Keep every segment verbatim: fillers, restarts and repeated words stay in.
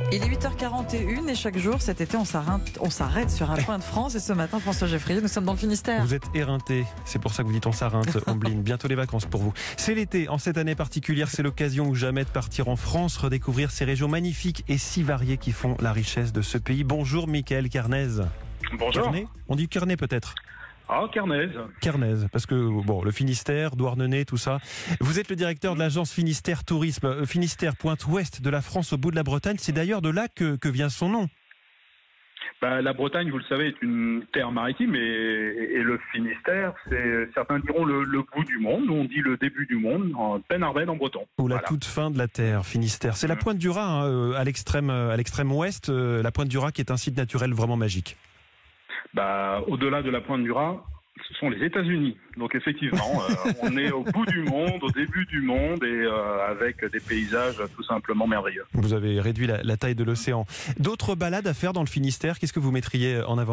Il est huit heures quarante et une et chaque jour cet été on s'arrête, on s'arrête sur un coin de France et ce matin François Geffrier, nous sommes dans le Finistère. Vous êtes éreinté, c'est pour ça que vous dites on s'arrête, Ombline. Bientôt les vacances pour vous. C'est l'été, en cette année particulière, c'est l'occasion ou jamais de partir en France, redécouvrir ces régions magnifiques et si variées qui font la richesse de ce pays. Bonjour Michael Carnez. Bonjour. Carnet On dit Carnet peut-être. Ah, Carnez. Carnez, parce que bon, le Finistère, Douarnenez, tout ça. Vous êtes le directeur de l'agence Finistère Tourisme. Finistère, pointe ouest de la France, au bout de la Bretagne. C'est d'ailleurs de là que, que vient son nom. Bah, la Bretagne, vous le savez, est une terre maritime et, et le Finistère, c'est, certains diront le, le bout du monde. On dit le début du monde, en Penarved en breton. Ou la Voilà. toute fin de la terre, Finistère. C'est la pointe du Raz, hein, à l'extrême, à l'extrême ouest. La pointe du Raz qui est un site naturel vraiment magique. Bah, au-delà de la pointe du Raz, ce sont les États-Unis. Donc effectivement, euh, on est au bout du monde, au début du monde, et euh, avec des paysages tout simplement merveilleux. Vous avez réduit la, la taille de l'océan. D'autres balades à faire dans le Finistère, qu'est-ce que vous mettriez en avant ?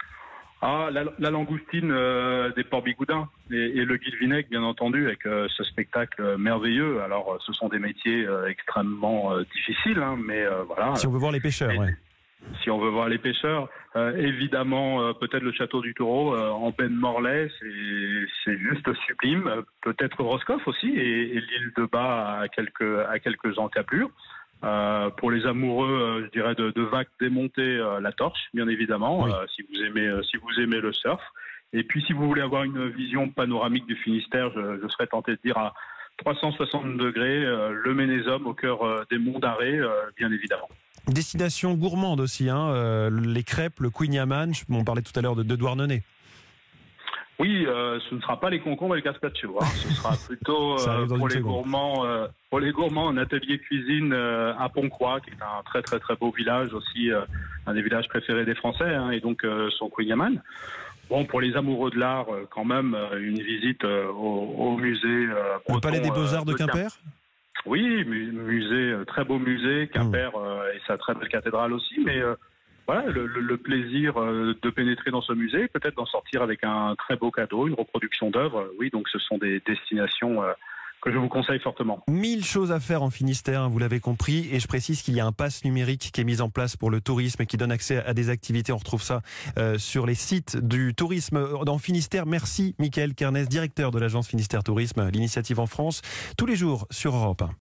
Ah, la, la langoustine euh, des Ports Bigoudins et, et le guilvinec, bien entendu, avec euh, ce spectacle merveilleux. Alors, euh, ce sont des métiers euh, extrêmement euh, difficiles, hein, mais euh, voilà. Si on veut voir les pêcheurs, et, ouais. Si on veut voir les pêcheurs, euh, évidemment, euh, peut-être le château du Taureau euh, en baie de Morlaix, c'est, c'est juste sublime. Euh, peut-être Roscoff aussi, et, et l'île de Bas à quelques, à quelques encablures. Euh, pour les amoureux, euh, je dirais, de, de vagues démontées, euh, la Torche, bien évidemment, Oui. euh, si vous aimez, euh, si vous aimez le surf. Et puis, si vous voulez avoir une vision panoramique du Finistère, je, je serais tenté de dire à trois cent soixante degrés, euh, le Ménézum au cœur euh, des monts d'Arrée, euh, bien évidemment. Destination gourmande aussi, hein, euh, les crêpes, le Queen Yaman, on parlait tout à l'heure de, de Douarnenez. Oui, euh, ce ne sera pas les concombres et le gazpacho. Hein. Ce sera plutôt euh, pour, les gourmands, euh, pour les gourmands un atelier cuisine euh, à Pont-Croix, qui est un très très très beau village aussi, euh, un des villages préférés des Français, hein, et donc euh, son Queen Yaman. Bon, pour les amoureux de l'art, euh, quand même, euh, une visite euh, au, au musée. Euh, le Palais des Beaux-Arts de, de Quimper. Oui, musée, très beau musée, Quimper mmh. euh, et sa très belle cathédrale aussi, mais euh, voilà, le, le, le plaisir euh, de pénétrer dans ce musée, peut-être d'en sortir avec un très beau cadeau, une reproduction d'œuvres, oui, donc ce sont des destinations euh, que je vous conseille fortement. Mille choses à faire en Finistère, vous l'avez compris, et je précise qu'il y a un pass numérique qui est mis en place pour le tourisme et qui donne accès à des activités, on retrouve ça euh, sur les sites du tourisme dans Finistère. Merci Michael Carnez, directeur de l'agence Finistère Tourisme, l'initiative en France, tous les jours sur Europe un.